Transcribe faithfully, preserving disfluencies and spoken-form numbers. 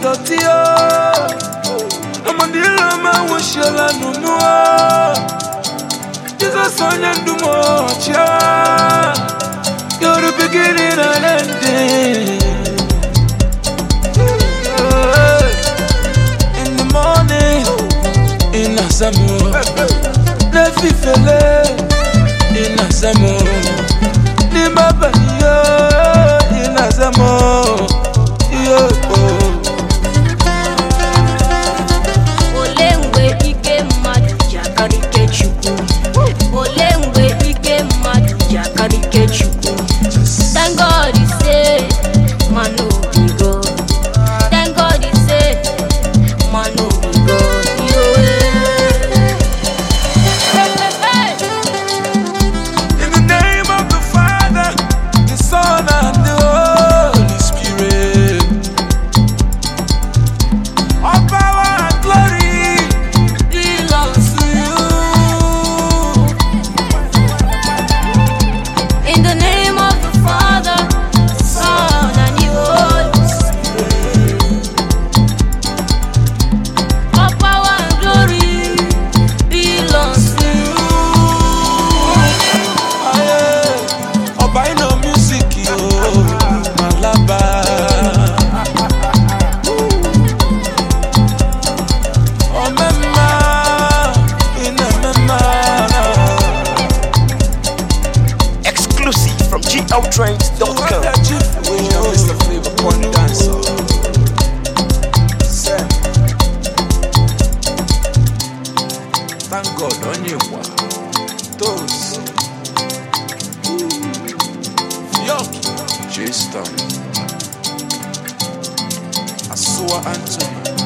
Sotio. I'm on the lama, wish you la no more. Jesus on your do more, you're the beginning and ending. In the morning, in Asamo, le fifele, in Asamo, ni baba yo, in Asamo, yo. Olengwe ike madu jakarike chuku. Olengwe ike madu jakarike chuku. Thank God he said, man no be God. Thank God he said, man no be God. Yo, in the name of the Father, the Son, and the Holy Spirit, all power and glory belongs to you. in the name of the Father, the Son, and the Holy Spirit, all power and glory belongs to you. Oh, by no music, yo, Malaba. Oh, mama, in a mama. Exclusive from G L Trains dot com. Mister Flavor Point Dancer. Thank God on you. Those. Yoki. J-Star. Asua Anthony.